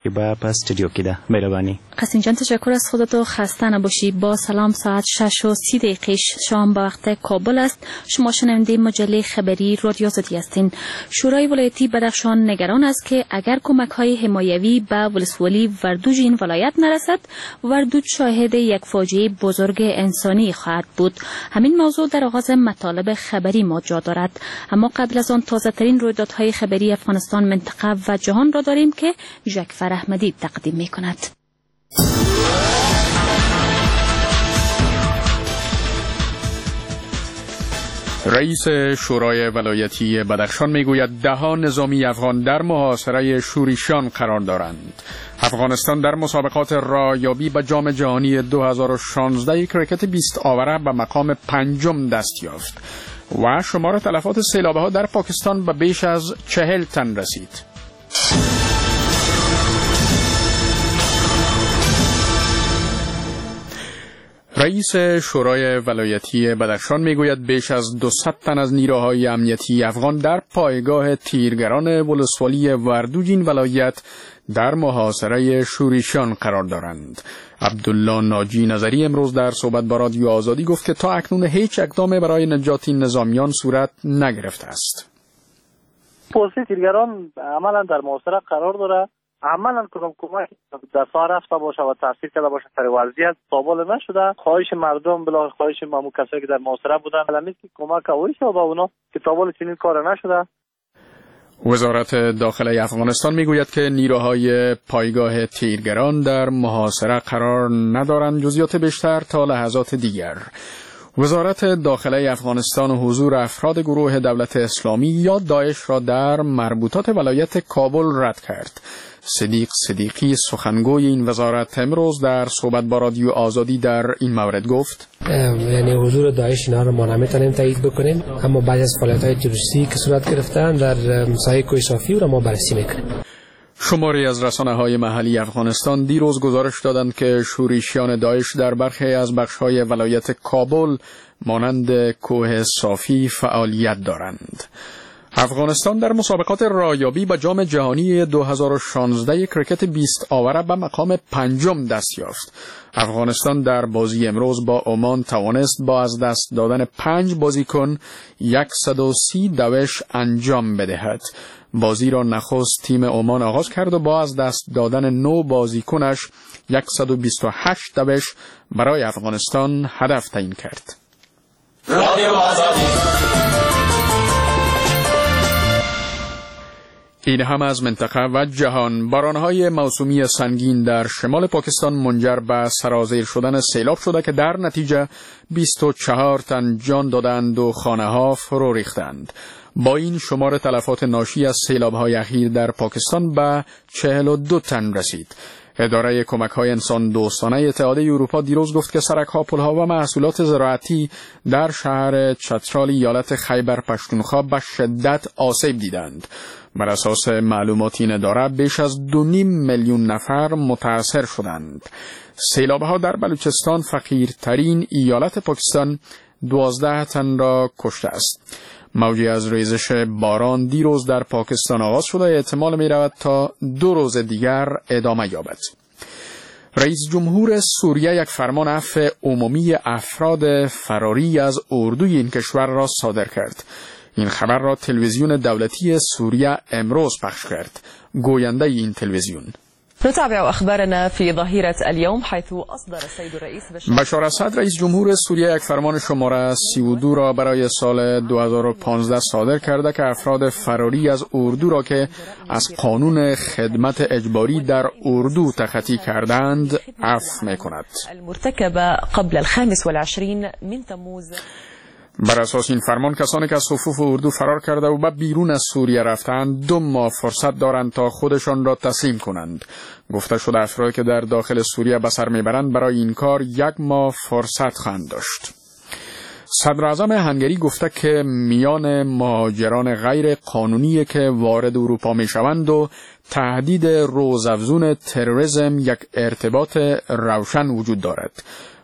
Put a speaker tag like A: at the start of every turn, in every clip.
A: با پس استودیو کده مهربانی.
B: قاسم جان تشکر از خودت و خسته نباشی. با سلام، ساعت 6:30 شام به وقت کابل است. شما شنونده مجله خبری رادیو آزادی هستین. شورای ولایتی بدخشان نگران است که اگر کمک‌های حمایوی به ولسوالی وردوج این ولایت نرسد، وردوج شاهد یک فاجعه بزرگ انسانی خواهد بود. همین موضوع در آغاز مطالب خبری ما جا دارد. اما قبل از آن تازه‌ترین رویدادهای خبری افغانستان، منطقه و جهان را داریم که ژاک احمدی تقدیم می کند.
C: رئیس شورای ولایتی بدخشان میگوید 10 نظامی افغان در محاصره شوریشان قرار دارند. افغانستان در مسابقات رایابی به جام جهانی 2016 کرکت 20 آوره به مقام 5 دست یافت و شمار تلفات سیلاب‌ها در پاکستان به بیش از 40 تن رسید. رئیس شورای ولایتی بدخشان میگوید بیش از 200 تن از نیروهای امنیتی افغان در پایگاه تیرگران ولسوالی وردوج این ولایت در محاصره شوریشان قرار دارند. عبدالله ناجی نظری امروز در صحبت با رادیو آزادی گفت که تا اکنون هیچ اقدامی برای نجات این نظامیان صورت نگرفته است.
D: پست تیرگران عملا در محاصره قرار داره. عملا کدام کمک دفاع رفته باشه و تاثیر کرده باشه سر وضعیت قابل نشده. خواهش مردم بلا خواهش مامو کسایی که در محاصره بودن علمی که کمک اویش و با اونا که تابال چنین کار نشده.
C: وزارت داخله افغانستان میگوید که نیروهای پایگاه تیرگران در محاصره قرار ندارند. جزئیات بیشتر تا لحظات دیگر. وزارت داخله افغانستان حضور افراد گروه دولت اسلامی یا داعش را در مربوطات ولایت کابل رد کرد. صدیق صدیقی سخنگوی این وزارت امروز در صحبت با رادیو آزادی در این مورد گفت
E: یعنی حضور داعش اینا رو ما نمیتونیم تایید بکنیم، اما بعضی از فعالیت‌های تروریستی که صورت گرفتن در ساحل کوه صافی رو ما بررسی میکنیم.
C: شماری از رسانه‌های محلی افغانستان دیروز گزارش دادند که شورشیان داعش در برخی از بخش‌های ولایت کابل مانند کوه صافی فعالیت دارند. افغانستان در مسابقات رایابی به جام جهانی 2016 کرکت 20 آوره به مقام 5 دست یافت. افغانستان در بازی امروز با عمان توانست با از دست دادن 5 بازیکن 130 دوش انجام بدهد. بازی را نخست تیم عمان آغاز کرد و با از دست دادن 9 بازیکنش 128 دوش برای افغانستان هدف تعیین کرد. این هم از منطقه و جهان. بارانهای موسومی سنگین در شمال پاکستان منجر به سرازیر شدن سیلاب شده که در نتیجه 24 تن جان دادند و خانه‌ها فرو ریختند. با این شمار تلفات ناشی از سیلاب‌های اخیر در پاکستان به 42 تن رسید. اداره کمک‌های انسان دوستانه اتحادیه اروپا دیروز گفت که سرک‌ها، پل‌ها و محصولات زراعتی در شهر چترال ایالت خیبر پختونخوا به شدت آسیب دیدند. بر اساس معلومات این اداره بیش از 2.5 میلیون نفر متاثر شدند. سیلاب‌ها در بلوچستان، فقیرترین ایالت پاکستان، 12 تن را کشته است. موجی از ریزش باران دیروز در پاکستان آغاز شده، احتمال می رود تا 2 روز دیگر ادامه یابد. رئیس جمهور سوریه یک فرمان عفو عمومی افراد فراری از اردوی این کشور را صادر کرد. این خبر را تلویزیون دولتی سوریه امروز پخش کرد. گوینده این تلویزیون:
F: نتابع أخبارنا في ظهيرة اليوم حيث أصدر السيد الرئيس
C: بشار اسد رئیس جمهور سوریه یک فرمان شماره 32 را برای سال 2015 صادر کرده که افراد فراری از اردو را که از قانون خدمت اجباری در اردو تخطی کردند عفو می‌کند.
F: المرتكبة قبل 25 من تموز.
C: بر اساس این فرمان کسانی که از صفوف اردو فرار کرده و به بیرون از سوریه رفتند 2 ماه فرصت دارند تا خودشان را تسلیم کنند. گفته شده افرادی که در داخل سوریه به سر میبرند برای این کار 1 ماه فرصت خواهند داشت. صدر اعظم هنگری گفته که میان مهاجران غیر قانونی که وارد اروپا میشوند و تهدید روزافزون تروریسم یک ارتباط روشن وجود دارد.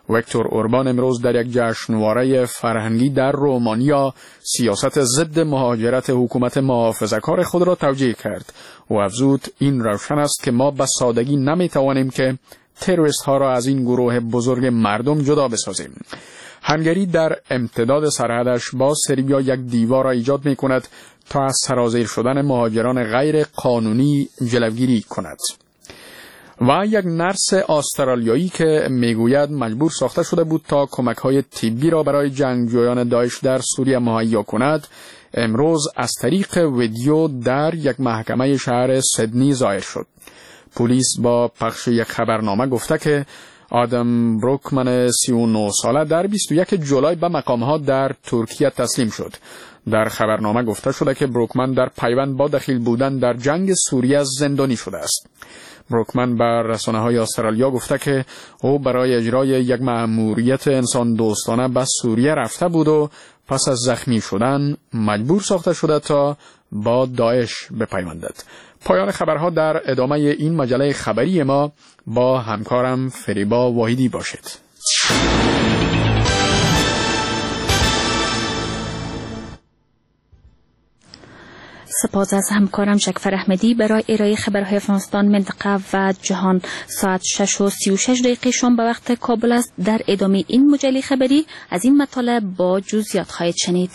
C: ویکتور اوربان امروز در یک جشنواره فرهنگی در رومانیا سیاست ضد مهاجرت حکومت محافظه‌کار خود را توجیه کرد و افزود این روشن است که ما به سادگی نمی‌توانیم که تروریست ها را از این گروه بزرگ مردم جدا بسازیم. هنگری در امتداد سرحدش با سربیا یک دیوار را ایجاد می کند تا از سرازیر شدن مهاجران غیر قانونی جلوگیری کند. و یک نرس استرالیایی که میگوید مجبور ساخته شده بود تا کمک‌های طبی را برای جنگجویان داعش در سوریه مهیا کند، امروز از طریق ویدیو در یک محکمه شهر سیدنی ظاهر شد. پلیس با پخش یک خبرنامه گفته که آدم بروکمن 39 ساله در 21 جولای به مقام‌ها در ترکیه تسلیم شد. در خبرنامه گفته شده که بروکمن در پیوند با دخیل بودن در جنگ سوریه زندانی شده است. بروکمن بر رسانه‌های استرالیا گفته که او برای اجرای یک مأموریت انسان دوستانه به سوریه رفته بود و پس از زخمی شدن مجبور ساخته شده تا با داعش بپیوندد. پایان خبرها در ادامه این مجله خبری ما با همکارم فریبا واحدی باشد.
B: سپاس از همکارم شکفر احمدی برای ارائه خبرهای افغانستان، منطقه و جهان. ساعت 6:36 شام به وقت کابل است. در ادامه این مجله خبری از این مطالب با جزئیات خواهید شنید.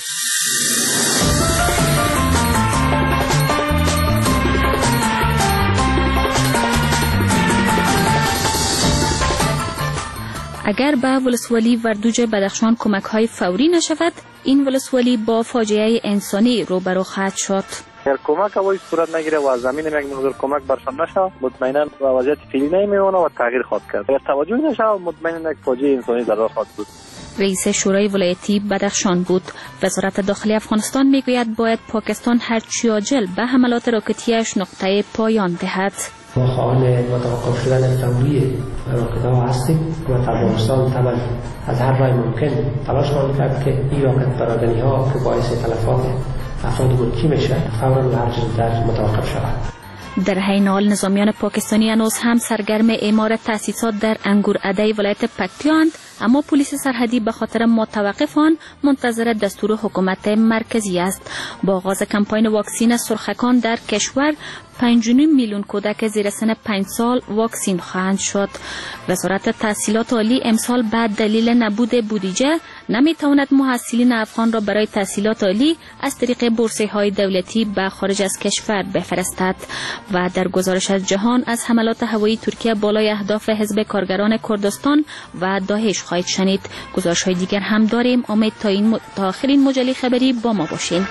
B: اگر به ولسوالی وردوج بدخشان کمک‌های فوری نشود، این ولسوالی با فاجعه انسانی روبرو خواهد شد.
D: اگر کمک اوی صورت نگیره و زمین یک مقدار کمک برشان نشه، مطمئنا وضعیت فعلی نمیمونه و تغییر خواهد کرد. اگر توجه نشه، مطمئنا یک فاجعه انسانی در راه خواهد بود.
B: رئیس شورای ولایتی بدخشان بود. وزارت داخلی افغانستان میگوید باید پاکستان هرچی عاجل به حملات راکتیش نقطه پایان دهد.
E: ما خواهان متوقف شدن فوری راکت‌ها هستیم و افغانستان طبعا از هر راه ممکن تلاش خواهد کرد که این راکت برادری‌ها که باعث تلفات افراد گلچی میشه فوراً هر چه زودتر متوقف شود.
B: در حین حال نظامیان پاکستانی هنوز هم سرگرم اعمار تأسیسات در انگورعده ولایت پکتیاند، اما پلیس سرحدی به خاطر متوقف آن منتظر دستور حکومت مرکزی است. با آغاز کمپاین واکسین سرخکان در کشور 5.5 میلیون کودک زیر سن 5 سال واکسین خواهند شد. وزارت تحصیلات عالی امسال به دلیل نبود بودجه نمیتواند محصلین افغان را برای تحصیلات عالی از طریق بورس‌های دولتی به خارج از کشور بفرستد. و در گزارش از جهان از حملات هوایی ترکیه بالای اهداف حزب کارگران کردستان و داعش خواهید شنید. گزارش‌های دیگر هم داریم. امید تا آخرین مجله خبری با ما باشین.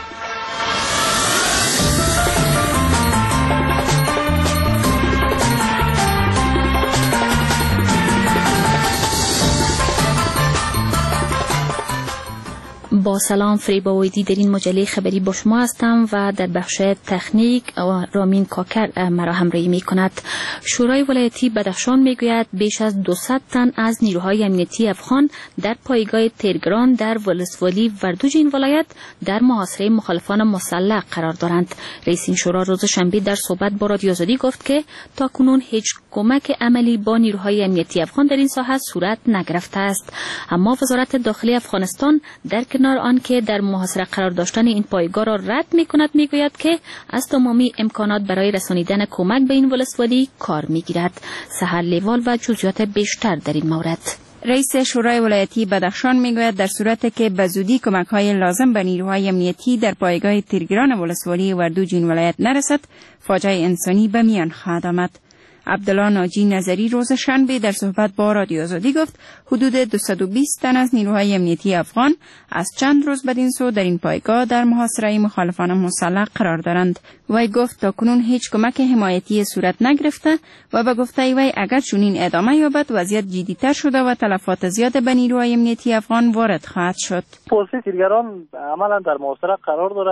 B: با سلام، فریبا ویدی در این مجله خبری با شما هستم و در بخش تکنیک رامین کاکر مرا همراهی می کند. شورای ولایتی بدخشان می گوید بیش از 200 تن از نیروهای امنیتی افغان در پایگاه تیرگران در ولسوالی وردوج این ولایت در محاصره مخالفان مسلح قرار دارند. رئیس این شورا روز شنبه در صحبت با رادیو آزادی گفت که تاکنون هیچ کمک عملی با نیروهای امنیتی افغان در این ساحه صورت نگرفته است. اما وزارت داخلی افغانستان در کنار آن که در محاصره قرار داشتن این پایگاه را رد می‌کند، میگوید که از تمامی امکانات برای رسانیدن کمک به این ولسوالی کار می‌گیرد. سحر لیوال و جزئیات بیشتر در این مورد.
G: رئیس شورای ولایتی بدخشان میگوید در صورتی که به زودی کمک‌های لازم به نیروهای امنیتی در پایگاه تیرگران ولسوالی وردوج این ولایت نرسد، فاجعه انسانی به میان خواهد آمد. عبدالله ناجی نظری روز شنبه در صحبت با رادیو آزادی گفت حدود 220 تن از نیروهای امنیتی افغان از چند روز بدین سو در این پایگاه در محاصره مخالفان مسلح قرار دارند. وی گفت تاکنون هیچ کمک حمایتی صورت نگرفته و به گفته وی اگر چنین ادامه یابد وضعیت جدی‌تر شده و تلفات زیاد به نیروهای امنیتی افغان وارد خواهد شد.
D: پلیس تیرگران عملا در محاصره قرار داره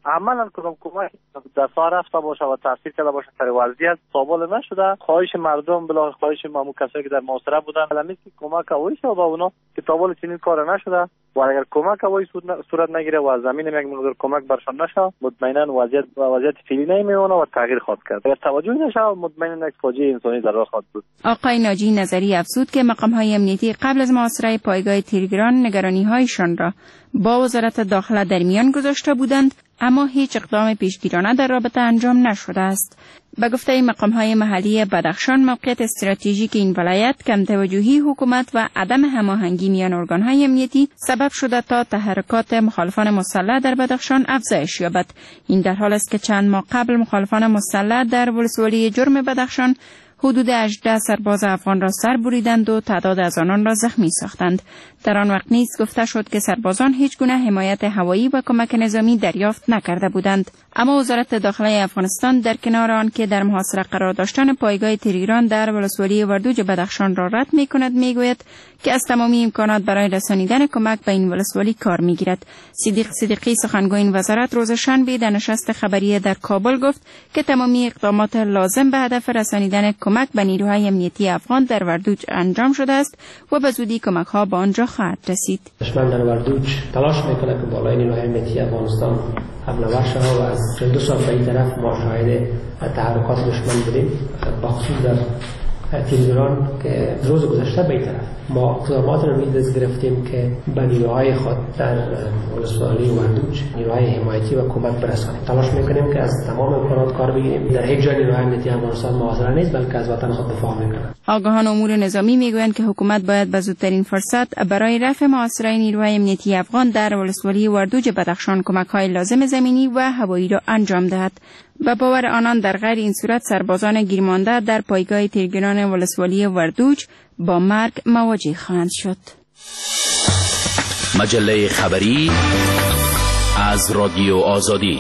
D: عملا کدام کمک در سر رفته باشه و تاثیر کرده باشه در وضعیت قابل نشده. خواهش مردم بلا خواهش مامو کسایی که در محاصره بودن الان که کمک اوی شد با اونا که تا بالا چنین کار نشده و اگر کمک اوی صورت نگیره و زمین یک مقدار کمک برشان نشه مطمئنا وضعیت فعلی نمیمونه و تغییر خواهد کرد. اگر توجه نشه مطمئنا یک فاجعه انسانی در راه خواهد بود.
G: آقای ناجی نظری افزود که مقام‌های امنیتی قبل از محاصره پایگاه تیرگران نگرانی‌هایشان را با وزارت داخله در میان گذاشته بودند، اما هیچ اقدام پیشگیرانه در رابطه انجام نشده است. به گفته مقام‌های محلی بدخشان، موقعیت استراتژیک این ولایت، کم توجهی حکومت و عدم هماهنگی میان ارگان‌های امنیتی سبب شده تا تحرکات مخالفان مسلح در بدخشان افزایش یابد. این در حال است که چند ماه قبل مخالفان مسلح در ولسوالی جرم بدخشان حدود 18 سرباز افغان را سر بریدند و تعداد از آنان را زخمی ساختند. در آن وقت نیز گفته شد که سربازان هیچ گونه حمایت هوایی و کمک نظامی دریافت نکرده بودند. اما وزارت داخله افغانستان در کنار آن که در محاصره قرار داشتن پایگاه تیرگران در ولسوالی وردوج بدخشان را رد می‌کند، میگوید که از تمامی امکانات برای رسانیدن کمک به این ولسوالی کار می‌گیرد. صدیق صدیقی سخنگوی این وزارت روز شنبه در نشست خبری در کابل گفت که تمامی اقدامات لازم به هدف رسانیدن کمک به نیروهای امنیتی افغان در وردوج انجام شده است و به زودی کمک‌ها به آنجا خواهد رسید.
E: دشمن در وردوج تلاش می‌کند که بالای نیروهای امنیتی افغانستان حمله ور شود و از 42 سال به این طرف ما شاهد تحرکات دشمن بودیم، بخصوص در تیرگران که روز گذشته به این طرف ما اقدامات رو دست گرفتیم که به نیروهای خود در ولسوالی وردوج نیروهای حمایتی و کمک برسانیم. تلاش میکنیم که از تمام امکانات کار بگیریم. در هیچ جای نیروهای امنیتی افغانستان محاصره نیست، بلکه از وطن خود دفاع میکنند.
G: آگاهان امور نظامی میگویند که حکومت باید به زودترین فرصت برای رفع محاصره نیروهای امنیتی افغان در ولسوالی وردوج بدخشان کمک‌های لازم زمینی و هوایی را انجام دهد. به باور آنان در غیر این صورت سربازان گیرمانده در پایگاه تیرگران ولسوالی وردوج با مرگ مواجه خواهند شد.
H: مجله خبری از رادیو آزادی.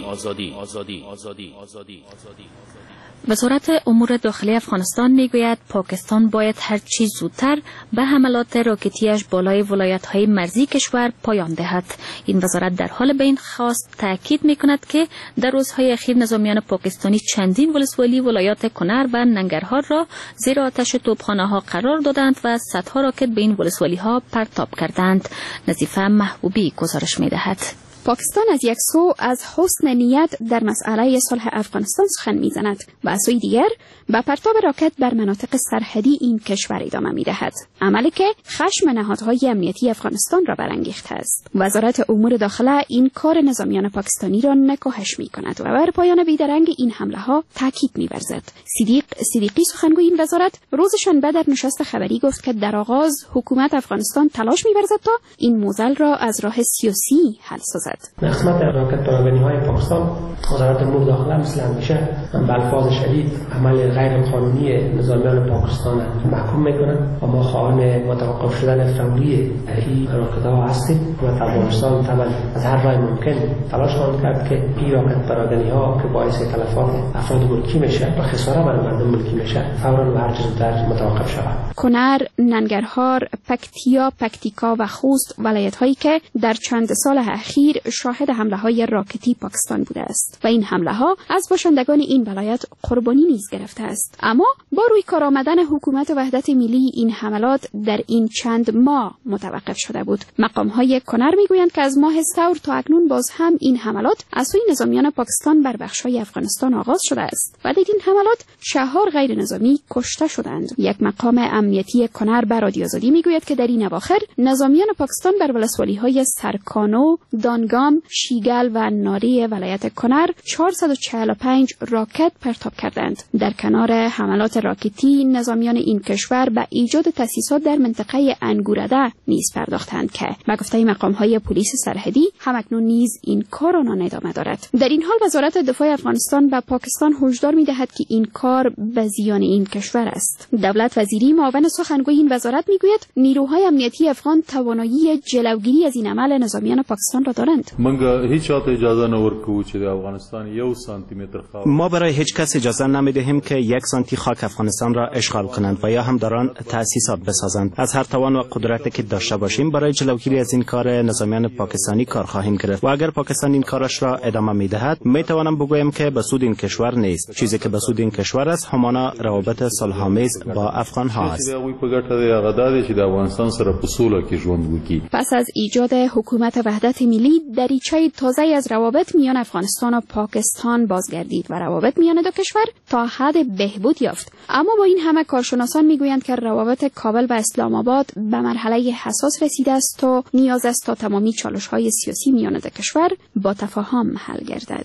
B: وزارت امور داخلی افغانستان میگوید پاکستان باید هر چیز زودتر به حملات راکتیش بالای ولایت‌های مرزی کشور پایان دهد. این وزارت در حال به این خواست تاکید میکند که در روزهای اخیر نظامیان پاکستانی چندین ولسوالی ولایات کنر و ننگرهار را زیر آتش توپخانه‌ها قرار دادند و صدها راکت به این ولسوالی‌ها پرتاب کردند. نظیفه محبوبی گزارش می‌دهد.
I: پاکستان از یک سو از حسن نیت در مسئله صلح افغانستان سخن می‌زند و از سوی دیگر با پرتاب راکت بر مناطق سرحدی این کشور ادامه می‌دهد، عملی که خشم نهادهای امنیتی افغانستان را برانگیخته است. وزارت امور داخله این کار نظامیان پاکستانی را نکوهش می‌کند و بر پایان بیدرنگ این حمله‌ها تاکید می‌ورزد. صدیق صدیقی سخنگوی این وزارت روز شنبه در نشست خبری گفت که در آغاز حکومت افغانستان تلاش می‌ورزد تا این موزل را از راه سیاسی حل سازد.
E: قسمت راکت پراگنی‌های پاکستان وزارت امور داخله مثل همیشه به الفاظ شدید عمل غیر قانونی نظامیان پاکستان محکوم میکنند و ما خواهان متوقف شدن فوری این راکت‌ها هستیم و افغانستان طبعا از هر راه ممکن تلاش خواهد کرد که این راکت پراگنی‌ها که باعث تلفات افراد ملکی میشه و خسارت بر مردم ملکی میشه فوراً و هر چه زودتر متوقف شود.
I: کنر، ننگرهار، پکتیا، پکتیکا و خوست ولایت‌هایی که در چند سال اخیر شاهد حمله‌های راکتی پاکستان بوده است و این حمله‌ها از باشندگان این ولایت قربانی نیز گرفته است. اما با روی کار آمدن حکومت وحدت ملی این حملات در این چند ماه متوقف شده بود. مقام‌های کنر میگویند که از ماه ثور تا اکنون باز هم این حملات از سوی نظامیان پاکستان بر بخش‌های افغانستان آغاز شده است و در این حملات 4 غیر نظامی کشته شدند. یک مقام امنیتی کنر به رادیو آزادی میگوید که در این اواخر نظامیان پاکستان بر ولسوالی‌های سرکانو، دانگام، شیگل و ناری ولایت کنر 445 راکت پرتاب کردند. در کنار حملات راکتی نظامیان این کشور به ایجاد تأسیسات در منطقه انگورده نیز پرداختند که به گفته مقام‌های پلیس سرحدی همکنون نیز این کار آنان ادامه دارد. در این حال وزارت دفاع افغانستان به پاکستان هشدار می‌دهد که این کار به زیان این کشور است. دولت وزیری معاون سخنگوی این وزارت میگوید نیروهای امنیتی افغان توانایی جلوگیری از این عمل نظامیان پاکستان را دارند؟
A: ما برای هیچ کس اجازه نمیدهیم که 1 سانتی خاک افغانستان را اشغال کنند و یا هم در آن تأسیسات بسازند. از هر توان و قدرتی که داشته باشیم برای جلوگیری از این کار نظامیان پاکستانی کار خواهیم گرفت و اگر پاکستان این کارش را ادامه میدهد میتوانم بگویم که به سود این کشور نیست. چیزی که به سود این کشور است همانا روابط صلح‌آمیز با افغان ها است.
I: پس از ایجاد حکومت وحدت ملی دریچه تازه از روابط میان افغانستان و پاکستان بازگردید و روابط میان دو کشور تا حد بهبود یافت. اما با این همه کارشناسان میگویند که روابط کابل و اسلام آباد به مرحله حساس رسیده است و نیاز است تا تمامی چالش‌های سیاسی میان دو کشور با تفاهم حل گردد.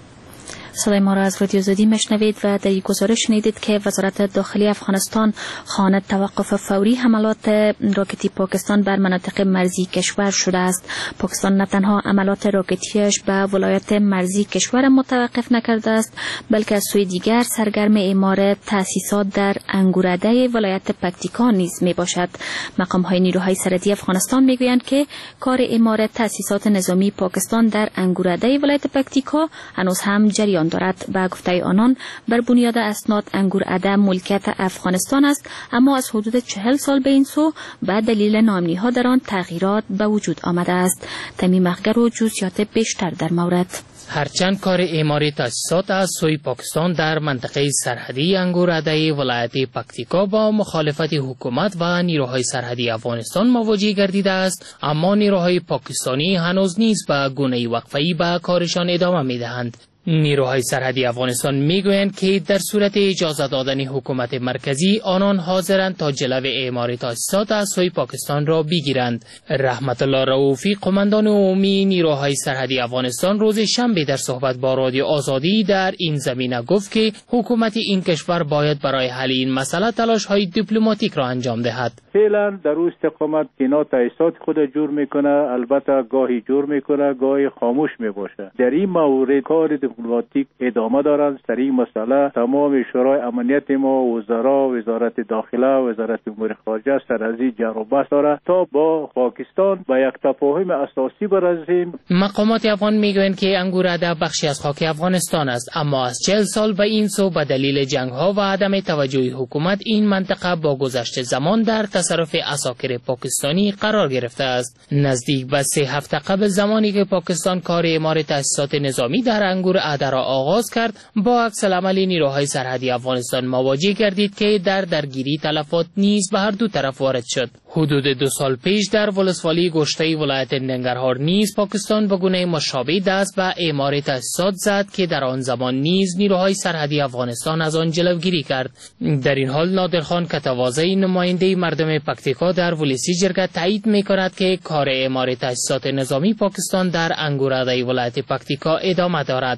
B: صدای ما را از رادیو آزادی میشنوید و در یک گزارش شنیدید که وزارت داخلی افغانستان خواهان توقف فوری حملات راکتی پاکستان بر مناطق مرزی کشور شده است. پاکستان نه تنها عملات راکتیش به ولایت مرزی کشور متوقف نکرده است بلکه از سوی دیگر سرگرم اعمار تأسیسات در انگورده ولایت پکتیکا نیز می باشد. مقام های نیروهای سرحدی افغانستان میگویند که کار اعمار تأسیسات نظامی پاکستان در انگورده ولایت پکتیکا هنوز هم جریان دارد. به گفته آنان بر بنیاد اسناد انگورده ملکیت افغانستان است، اما از حدود 40 سال به این سو به دلیل ناامنی ها در آن تغییرات به وجود آمده است. تمیم اخگر و جزئیات بیشتر در مورد.
J: هرچند کار اعمار تأسیسات از سوی پاکستان در منطقه سرحدی انگورده ولایت پکتیکا با مخالفت حکومت و نیروهای سرحدی افغانستان مواجه گردیده است، اما نیروهای پاکستانی هنوز نیز به گونه وقفه‌ای به کارشان ادامه می‌دهند. نیروهای سرحدی افغانستان میگویند که در صورت اجازه دادن حکومت مرکزی آنان حاضرند تا جلو اعمار تأسیسات از سوی پاکستان را بگیرند. رحمت الله رؤوفی قماندان عمومی نیروهای سرحدی افغانستان روز شنبه در صحبت با رادیو آزادی در این زمینه گفت که حکومت این کشور باید برای حل این مسئله تلاش‌های دیپلماتیک را انجام دهد.
K: فعلا در روز استقامت اینا تأسیسات خود جور میکنه، البته گاهی جور میکنه گاهی خاموش میباشه. در این مورد کار دیپلماتیک ادامه دارند. سر این مسئله تمام شورای امنیت ما، وزرا، وزارت داخله، وزارت امور خارجه سرازی جر و بحث داره تا با پاکستان به یک تفاهم اساسی برسیم.
J: مقامات افغان میگویند که انگورده بخشی از خاک افغانستان است، اما از 40 سال به این سو به دلیل جنگ ها و عدم توجه حکومت این منطقه با گذشت زمان در تصرف عساکر پاکستانی قرار گرفته است. نزدیک به 3 هفته قبل زمانی که پاکستان کار اعمار تأسیسات نظامی در انگورده را آغاز کرد، با عکس العمل نیروهای سرحدی افغانستان مواجه گردید که در درگیری تلفات نیز به هر دو طرف وارد شد. حدود 2 سال پیش در ولسوالی گشته ولایت ننگرهار نیز پاکستان به گونه مشابه دست به اعمار تأسیسات زد که در آن زمان نیز نیروهای سرحدی افغانستان از آن جلوگیری کرد. در این حال نادرخان کتوازی نماینده مردم پکتیکا در ولسی جرگه تایید می‌کند که کار اعمار تأسیسات نظامی پاکستان در انگورده ولایت پکتیکا ادامه دارد.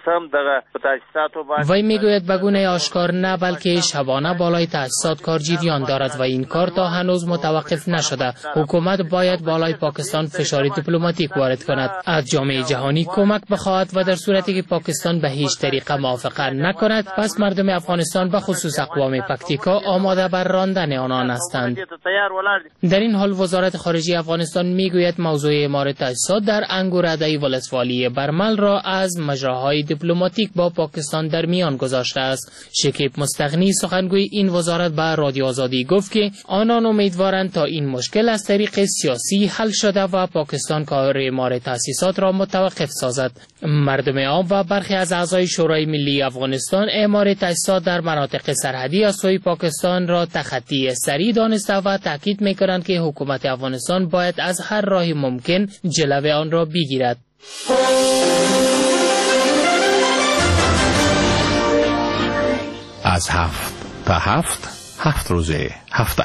J: وی میگوید به گونه آشکار نه بلکه شبانه بالای تأسیسات کار جریان دارد و این کار تا هنوز متوقف نشده. حکومت باید بالای پاکستان فشار دیپلماتیک وارد کند، از جامعه جهانی کمک بخواهد و در صورتی که پاکستان به هیچ طریقه موافقت نکند پس مردم افغانستان به خصوص اقوام پکتیکا آماده بر راندن آنان هستند. در این حال وزارت خارجه افغانستان میگوید موضوع اعمار تأسیسات در انگورده ولسوالی برمل را از مجراهای دیپلماتیک با پاکستان در میان گذاشته است. شکیب مستغنی سخنگوی این وزارت به رادیو آزادی گفت که آنان امیدوارند تا این مشکل از طریق سیاسی حل شده و پاکستان کار اعمار تأسیسات را متوقف سازد. مردم عام و برخی از اعضای شورای ملی افغانستان اعمار تأسیسات در مناطق سرحدی از سوی پاکستان را تخطی سریع دانسته و تاکید می‌کنند که حکومت افغانستان باید از هر راهی ممکن جلوی آن را بگیرد.
H: از 7 تا 7 روز هفته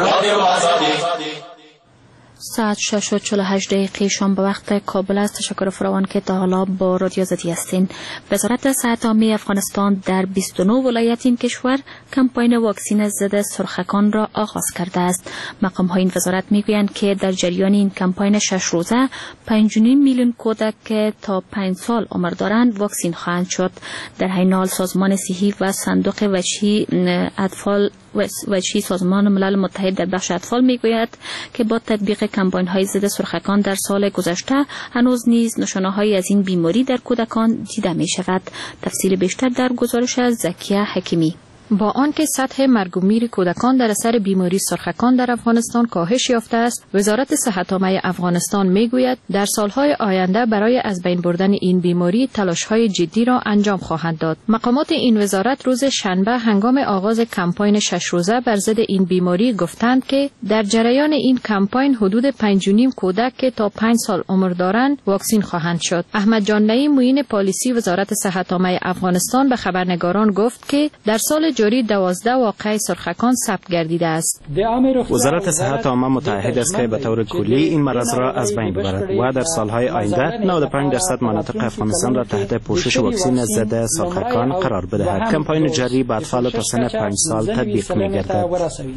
B: ساعت 6:48 شام به وقت کابل است. تشکر فراوان که تا حالا با رادیو آزادی هستین. وزارت صحت عامه افغانستان در 29 ولایت این کشور کمپاین واکسین ضد سرخکان را آغاز کرده است. مقام های این وزارت میگویند که در جریان این کمپاین 6 روزه 5.5 میلیون کودک که تا 5 سال عمر دارند واکسین خواهند شد. در حین حال سازمان صحی و صندوق وجهی اطفال وجهی سازمان ملل متحد در بخش اطفال میگوید که با تطبیق کمپاین‌های ضد سرخکان در سال گذشته هنوز نیز نشانه‌هایی از این بیماری در کودکان دیده می‌شود. تفصیل بیشتر در گزارش از زکیه حکیمی.
L: با آنکه سطح مرگ و میر کودکان در اثر بیماری سرخکان در افغانستان کاهش یافته است، وزارت صحت عامه افغانستان میگوید در سالهای آینده برای از بین بردن این بیماری تلاش‌های جدی را انجام خواهند داد. مقامات این وزارت روز شنبه هنگام آغاز کمپاین 6 روزه بر ضد این بیماری گفتند که در جریان این کمپاین حدود 5.5 کودک که تا 5 سال عمر دارند واکسین خواهند شد. احمد جان نعیم معین پالیسی وزارت صحت عامه افغانستان به خبرنگاران گفت که در سال جاری 12 واقعه سرخکان ثبت گردیده است.
A: وزارت صحت عامه متعهد است که به طور کلی این مرض را از بین ببرد و در سالهای آینده 95% مناطق افغانستان را تحت پوشش واکسن ضد سرخکان قرار بدهد. کمپاین جاری به اطفال تا سن 5 سال تطبیق می‌گردد.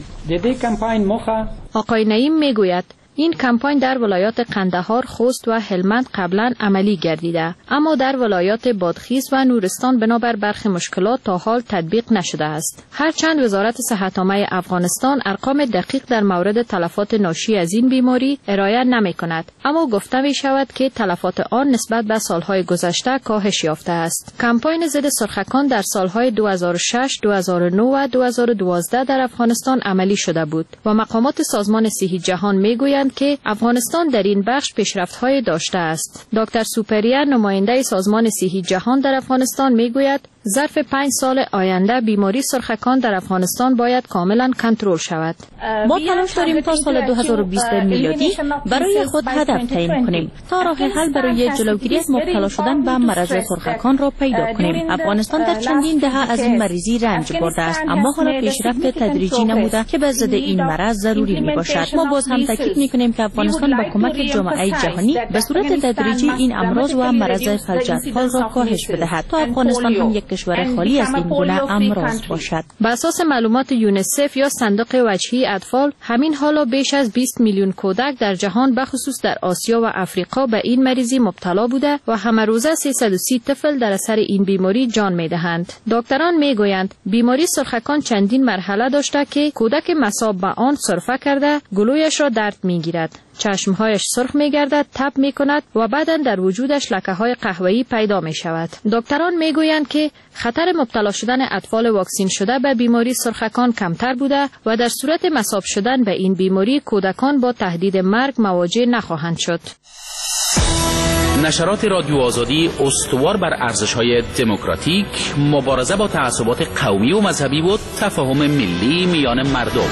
L: آقای نعیم میگوید این کمپاین در ولایات قندهار، خوست و هلمند قبلا عملی گردیده، اما در ولایات بادغیس و نورستان بنابر برخی مشکلات تا حال تطبیق نشده است. هرچند وزارت صحت عامه افغانستان ارقام دقیق در مورد تلفات ناشی از این بیماری ارائه نمی‌کند، اما گفته می‌شود که تلفات آن نسبت به سالهای گذشته کاهش یافته است. کمپاین ضد سرخکان در سالهای 2006، 2009 و 2012 در افغانستان عملی شده بود و مقامات سازمان صحت جهان می‌گویند که افغانستان در این بخش پیشرفت‌های داشته است. دکتر سوپریر نماینده سازمان صحت جهان در افغانستان میگوید ظرف 5 سال آینده بیماری سرخکان در افغانستان باید کاملا کنترل شود.
B: ما تلاش داریم تا سال 2020 میلادی برای خود هدف تعیین کنیم تا راه حل برای جلوگیری از مبتلا شدن به مرض سرخکان را پیدا کنیم. افغانستان در چندین دهه از این مریضی رنج برده است، اما حالا پیشرفت تدریجی نموده که به ضد این مرض ضروری میباشد. ما باز هم تاکید میکنیم که افغانستان با کمک جامعه جهانی به صورت تدریجی این امراض و مرض فلج اطفال را کاهش بدهد تا افغانستان هم یک کشور خالی از این گونه امراض باشد.
L: بر اساس معلومات یونیسف یا صندوق وجهی اطفال، همین حالا بیش از 20 میلیون کودک در جهان به خصوص در آسیا و افریقا به این مریضی مبتلا بوده و همه روزه 330 طفل در اثر این بیماری جان میدهند. دکتران میگویند بیماری سرخکان چندین مرحله داشته که کودک مصاب به آن سرفه کرده گلویش را درد میگیرد، چشمهایش سرخ می‌گردد، تب می‌کند و بعداً در وجودش لکه‌های قهوه‌ای پیدا می‌شود. دکتران می‌گویند که خطر مبتلا شدن اطفال واکسین شده به بیماری سرخکان کمتر بوده و در صورت مصاب شدن به این بیماری کودکان با تهدید مرگ مواجه نخواهند شد.
M: نشرات رادیو آزادی استوار بر ارزش‌های دموکراتیک، مبارزه با تعصبات قومی و مذهبی و تفاهم ملی میان مردم.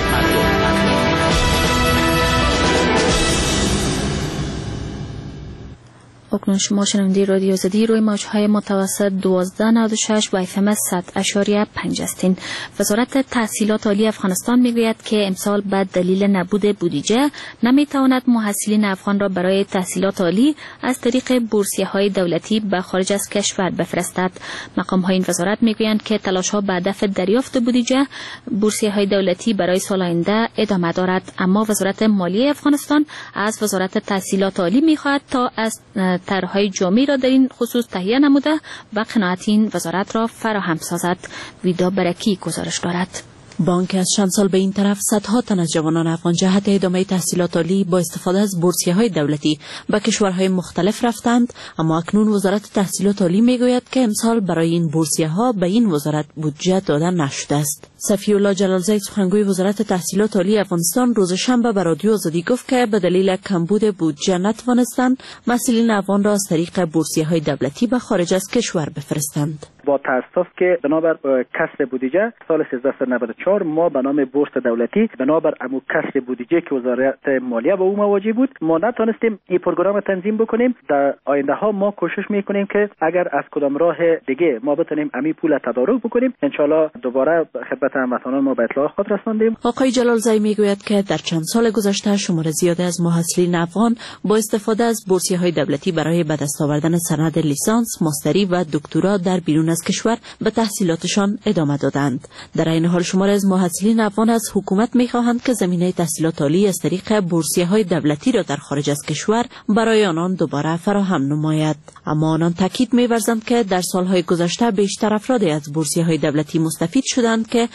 B: اکنون شما شنونده رادیو آزادی روی موج‌های متوسط 1296 و FM 100.5 هستین. وزارت تحصیلات عالی افغانستان میگوید که امسال به دلیل نبود بودجه نمیتواند محصلین افغان را برای تحصیلات عالی از طریق بورسیه‌های دولتی به خارج از کشور بفرستد. مقام‌های این وزارت میگویند که تلاش‌ها به هدف دریافت بودجه بورسیه‌های دولتی برای سال آینده ادامه دارد، اما وزارت مالیه افغانستان از وزارت تحصیلات عالی می‌خواهد تا از طرح‌های جامعی را در این خصوص تهیه نموده و قناعت این وزارت را فراهم سازد. ویدا برکی گزارش دارد.
N: بانک از چند سال به این طرف صدها تن از جوانان افغان جهت ادامه تحصیلات عالی با استفاده از بورسیه‌های دولتی به کشورهای مختلف رفتند، اما اکنون وزارت تحصیلات عالی میگوید که امسال برای این بورسیه‌ها به این وزارت بودجه داده نشده است. صفی الله جلالزی سخنگوی وزارت تحصیلات عالی افغانستان روز شنبه به رادیو آزادی گفت که به دلیل کمبود بودجه نتوانستند محصلین افغان را از طریق بورسیه‌های دولتی به خارج از کشور بفرستند.
O: با تاسف که بنابر کسر بودجه سال 1394 ما به نام بورس دولتی بنابر امو کسر بودجه که وزارت مالیه به او مواجه بود ما نتونستیم این پروگرام تنظیم بکنیم. در آینده ها ما کوشش میکنیم که اگر از کدام راه دیگه ما بتونیم امی پول تدارک بکنیم ان شاء الله دوباره خدمت هموطنان ما به اطلاع خود رساندیم.
N: آقای جلالزی میگوید که در چند سال گذشته شمار زیادی از محصلین افغان با استفاده از بورسیه‌های دولتی برای به دست آوردن سند لیسانس، ماستری و دکترا در بیرون از کشور به تحصیلاتشان ادامه دادند. در این حال شمار از محصلین افغان از حکومت می‌خواهند که زمینه تحصیلات عالی از طریق بورسیه‌های دولتی را در خارج از کشور برای آنان دوباره فراهم نماید. اما آنان تاکید می‌ورزند که در سالهای گذشته بیشتر افرادی از بورسیه‌های دولتی مستفید شدند که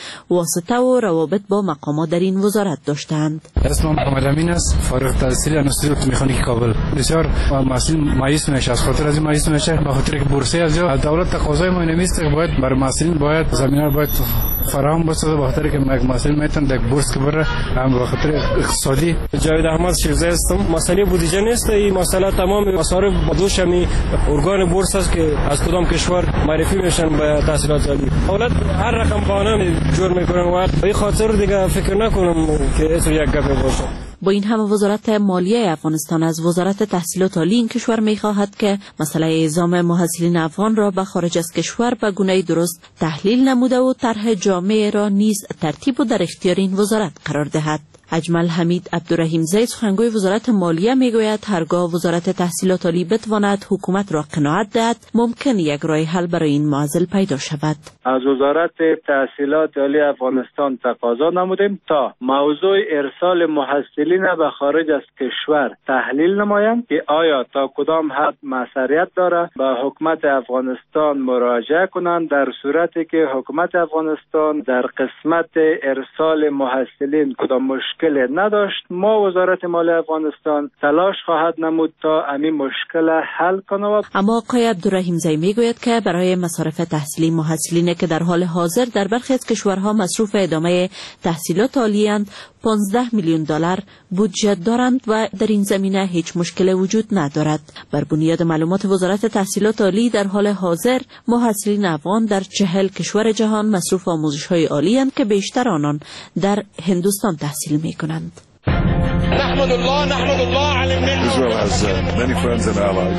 N: واسطه و روابط با مقامات در این وزارت داشتند.
P: اسمم محمد امین است، فارغ التحصیل انستیتوت مکانیک کابل. بسیار مسئول مایوس میشه، از خاطر از این مایوس میشه به خاطر که بورسه از دولت تقاضای ما نمیست که باید برای مسئولین باید زمینه باید فراهم بسازه، به خاطر که مسئول میتونه در بورس که بره، هم به خاطر اقتصادی.
Q: جاوید احمد شیرزه هستم. مسئله بودجه نیست، این مسئله تمام مصارف با دوش همی ارگان بورس است که از کدام کشور معرفی میشن به تحصیلات عالی. دولت هر رقم قانون جور میکنن و به خاطر دیگه فکر نکنم که اسم یک گپ باشه.
N: با این همه وزارت مالیه افغانستان از وزارت تحصیلات عالی این کشور می‌خواهد که مسئله اعزام محصلین افغان را به خارج از کشور به گونه درست تحلیل نموده و طرح جامع را نیز ترتیب و در اختیار این وزارت قرار دهد. اجمل حمید عبدالرحیم زی سخنگوی وزارت مالیه میگوید هرگاه وزارت تحصیلات عالی بتواند حکومت را قناعت دهد ممکن یک راه حل برای این معضل پیدا شود.
R: از وزارت تحصیلات عالی افغانستان تقاضا نمودیم تا موضوع ارسال محصلین به خارج از کشور تحلیل نمایند که آیا تا کدام حد مسئولیت داره به حکومت افغانستان مراجعه کنند. در صورتی که حکومت افغانستان در قسمت ارسال محصلین کدام مشکل نداشت، ما وزارت مالیه افغانستان تلاش خواهد نمود تا همین مشکل حل کنه.
N: اما آقای عبدالرحیم زی میگوید که برای مصارف تحصیلی محصلین که در حال حاضر در برخی از کشورها مصروف ادامه تحصیلات عالی‌اند 15 میلیون دلار بودجه دارند و در این زمینه هیچ مشکل وجود ندارد. بر بنیاد معلومات وزارت تحصیلات عالی در حال حاضر محصلین افغان در 40 کشور جهان مصروف آموزش‌های عالی اند که بیشتر آنان در هندوستان تحصیل می‌کنند.
S: نحمد الله على النعمة. Israel has many friends and allies.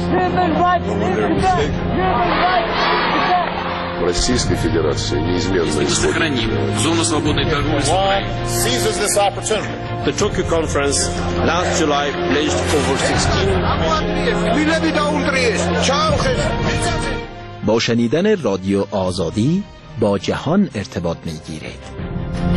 T: Российской Федерации неизменно
M: сохраним зону свободной торговли с Украиной.
S: Seizes this opportunity.
U: The Tokyo conference last July pledged over 16.
V: با شنیدن رادیو آزادی با جهان ارتباط می‌گیرید.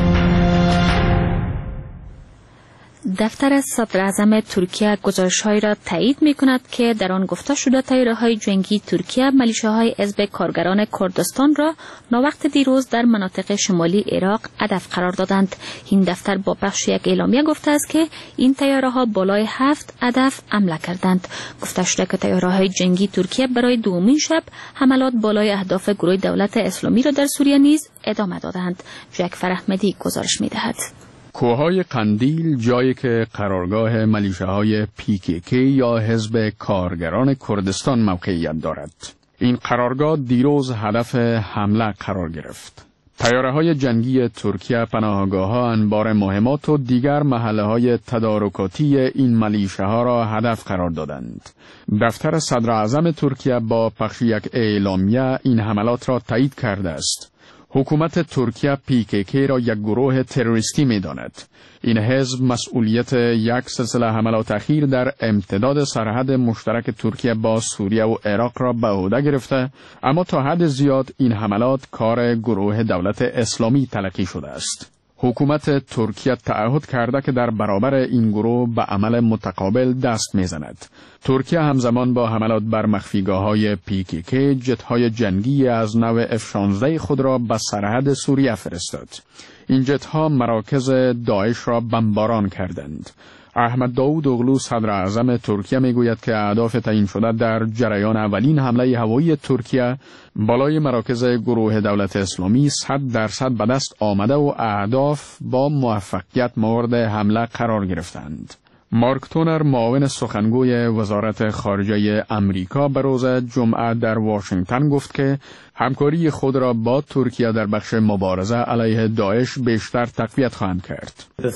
B: دفتر صدراعظم ترکیه گزارش‌هایی را تایید می‌کند که در آن گفته شده طیاره‌های جنگی ترکیه ملیشه‌های حزب کارگران کردستان را ناوقت دیروز در مناطق شمالی عراق هدف قرار دادند. این دفتر با بخش یک اعلامیه گفته است که این طیاره‌ها بالای 7 هدف حمله کردند. گفته شده که طیاره‌های جنگی ترکیه برای دومین شب حملات بالای اهداف گروه دولت اسلامی را در سوریه نیز ادامه دادند. جعفر احمدی گزارش می‌دهد.
C: کوههای قندیل جایی که قرارگاه ملیشه‌های PKK یا حزب کارگران کردستان موقعیت دارد. این قرارگاه دیروز هدف حمله قرار گرفت. طیاره‌های جنگی ترکیه پناهگاه‌ها، انبار مهمات و دیگر محله‌های تدارکاتی این ملیشه‌ها را هدف قرار دادند. دفتر صدراعظم ترکیه با پخش یک اعلامیه این حملات را تایید کرده است. حکومت ترکیه PKK را یک گروه تروریستی می‌داند. این حزب مسئولیت یک سلسله حملات اخیر در امتداد سرحد مشترک ترکیه با سوریه و عراق را به عهده گرفته، اما تا حد زیاد این حملات کار گروه دولت اسلامی تلقی شده است. حکومت ترکیه تعهد کرده که در برابر این گروه به عمل متقابل دست میزند. ترکیه همزمان با حملات بر مخفیگاه‌های PKK جت‌های جنگی از نوع F-16 خود را به سرحد سوریه فرستاد. این جت‌ها مراکز داعش را بمباران کردند. احمد داوود اغلو صدر اعظم ترکیه میگوید که اهداف تعیین شده در جریان اولین حمله هوایی ترکیه بالای مراکز گروه دولت اسلامی 100% به دست آمده و اهداف با موفقیت مورد حمله قرار گرفتند. مارک تونر معاون سخنگوی وزارت خارجه امریکا به روز جمعه در واشنگتن گفت که همکاری خود را با ترکیه در بخش مبارزه علیه داعش بیشتر تقویت خواهند کرد.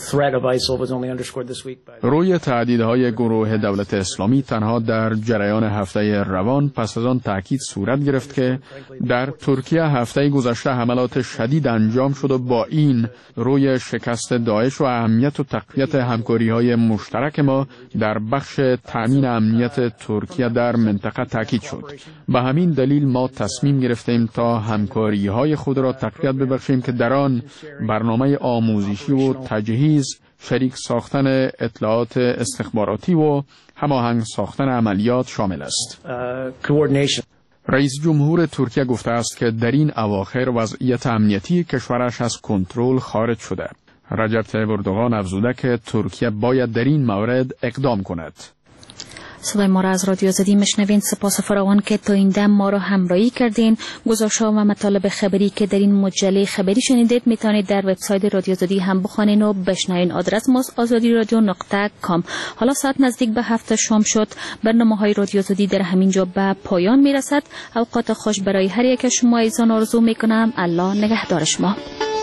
C: روی تهدیدهای گروه دولت اسلامی تنها در جریان هفته روان پس از آن تاکید صورت گرفت که در ترکیه هفته گذشته حملات شدید انجام شد و با این روی شکست داعش و اهمیت و تقویت همکاری‌های مشترک ما در بخش تأمین امنیت ترکیه در منطقه تاکید شد. به همین دلیل ما تصمیم گرفتیم تا همکاری‌های خود را تقویت ببخشیم که در آن برنامه آموزشی و تجهیز، شریک ساختن اطلاعات استخباراتی و هماهنگ ساختن عملیات شامل است. رئیس جمهور ترکیه گفته است که در این اواخر وضعیت امنیتی کشورش از کنترل خارج شده. رجب طیب اردوغان افزوده که ترکیه باید در این مورد اقدام کند.
B: صدای ما را از رادیو آزادی میشنوین. سپاس فراوان که تا این دم ما را همراهی کردین. گزارش‌ها و مطالب خبری که در این مجله خبری شنیدید میتونید در وبسایت رادیو آزادی هم بخوانید و بشنوید. آدرس ما azadiradio.com. حالا ساعت نزدیک به 7 شام شد. برنامه‌های رادیو آزادی در همین جا به پایان میرسد. اوقات خوش برای هر یک شما ایزان آرزو میکنم. الله نگهدار شما.